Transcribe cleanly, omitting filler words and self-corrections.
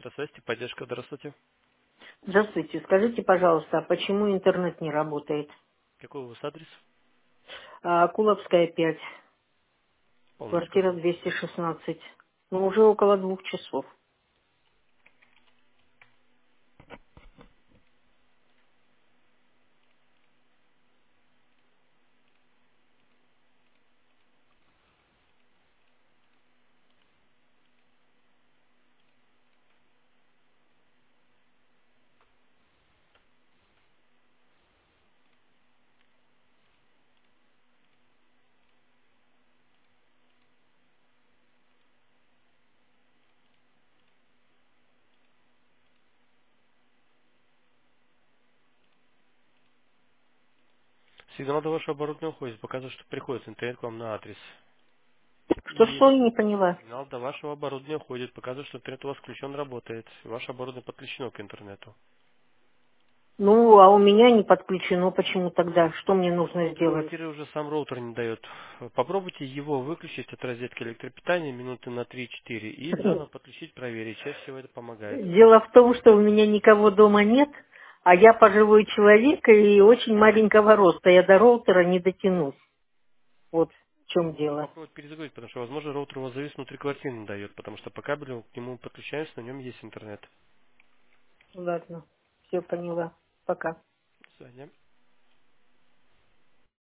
Здравствуйте, поддержка, здравствуйте. Здравствуйте. Скажите, пожалуйста, а почему интернет не работает? Какой у вас адрес? Куловская, 5, Полный квартира сказал. 216. Ну, уже около 2 часов. Сигнал до вашего оборудования уходит, показывает, что приходит интернет к вам на адрес. И Что, я не поняла? сигнал до вашего оборудования уходит, показывает, что интернет у вас включен, работает. И ваше оборудование подключено к интернету. Ну, а у меня не подключено. Почему тогда? Что мне нужно Ну, сделать? некоторые уже сам роутер не дает. Попробуйте его выключить от розетки электропитания минуты на 3-4 и заново подключить, проверить. Чаще всего это помогает. Дело в том, что у меня никого дома нет, а я пожилой человек и очень маленького роста. Я до роутера не дотянусь. Вот в чем Можно дело. попробовать перезагрузить, потому что, возможно, роутер у вас завис внутри квартиры не дает, потому что по кабелю к нему подключаемся, на нем есть интернет. Ладно, все поняла. Пока. До свидания.